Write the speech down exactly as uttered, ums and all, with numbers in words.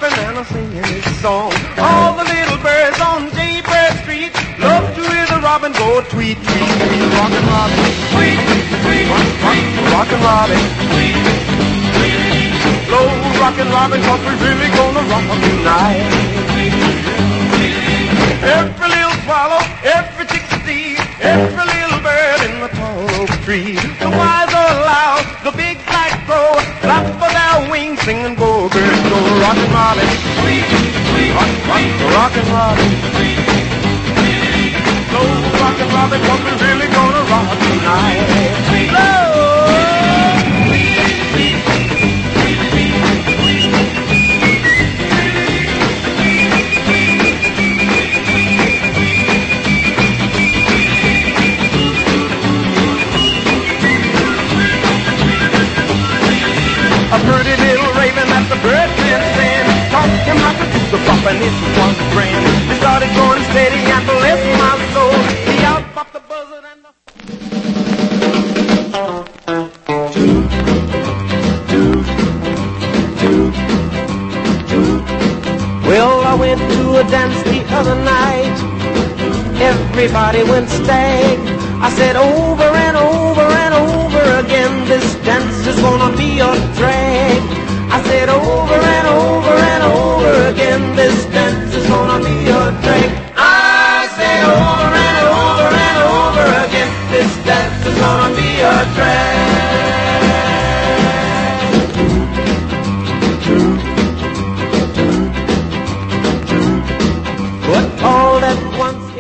hopping and a singing his song. All the little birds on Jaybird Street love to hear the robin go tweet, tweet, tweet. Rockin' Robin, tweet, tweet, tweet. Rockin' Robin, tweet, tweet. Slow rockin' Robin, 'cause we're really gonna rock tonight. Every little swallow, every chickadee, every little bird in the tall oak tree. The wise or loud, the big black crow, flap of their wings, singing go birds go. Rockin' Robin, tweet, tweet, rock, rock, rockin' Robin, tweet, tweet. Slow rockin' Robin, 'cause we're really gonna rock tonight. Slow. A pretty little raven that the birdman sang taught him how to do the bop, and it was grand. He started going steady and bless my soul. He out-bopped the buzzard and the... Toot, toot, toot, toot. Well, I went to a dance the other night. Everybody went stag. I said over and over and over again, this dance is gonna be a drag. I said over and over and over again, this dance is gonna be a drag. I say over and over and over again, this dance is gonna be a drag. But all at once